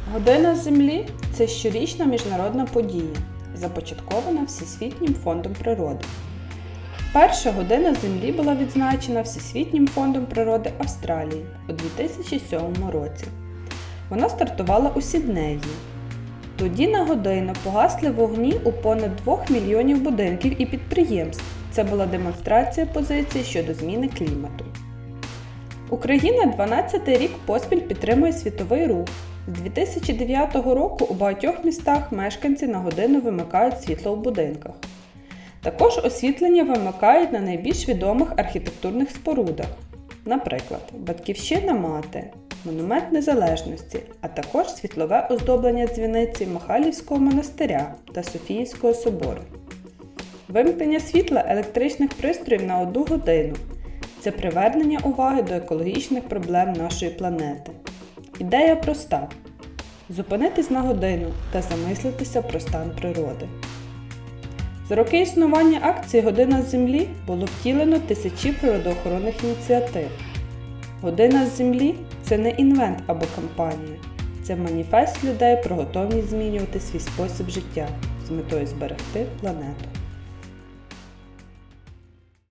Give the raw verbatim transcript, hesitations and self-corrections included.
Година Землі – це щорічна міжнародна подія, започаткована Всесвітнім фондом природи. Перша година Землі була відзначена Всесвітнім фондом природи Австралії у дві тисячі сьомому році. Вона стартувала у Сіднеї. Тоді на годину погасли вогні у понад двох мільйонів будинків і підприємств. Це була демонстрація позиції щодо зміни клімату. Україна дванадцятий рік поспіль підтримує світовий рух. З дві тисячі дев'ятого року у багатьох містах мешканці на годину вимикають світло в будинках. Також освітлення вимикають на найбільш відомих архітектурних спорудах, наприклад, Батьківщина Мати, Монумент Незалежності, а також світлове оздоблення дзвіниці Михайлівського монастиря та Софійського собору. Вимкнення світла електричних пристроїв на одну годину – це привернення уваги до екологічних проблем нашої планети. Ідея проста – зупинитись на годину та замислитися про стан природи. За роки існування акції «Година Землі» було втілено тисячі природоохоронних ініціатив. Година Землі – це не інвент або кампанія. Це маніфест людей про готовність змінювати свій спосіб життя з метою зберегти планету.